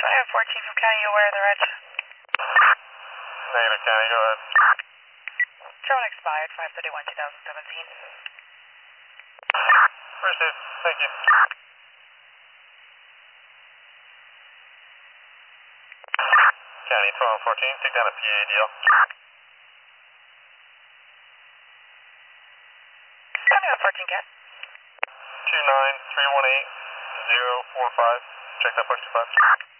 have 14 from County, you aware of the reg? Negative, County, go ahead. Drone expired 5/31/2017. Received, thank you. County 1214, take down a PADL. County 114, Cat. 29318-045, check that push to 5.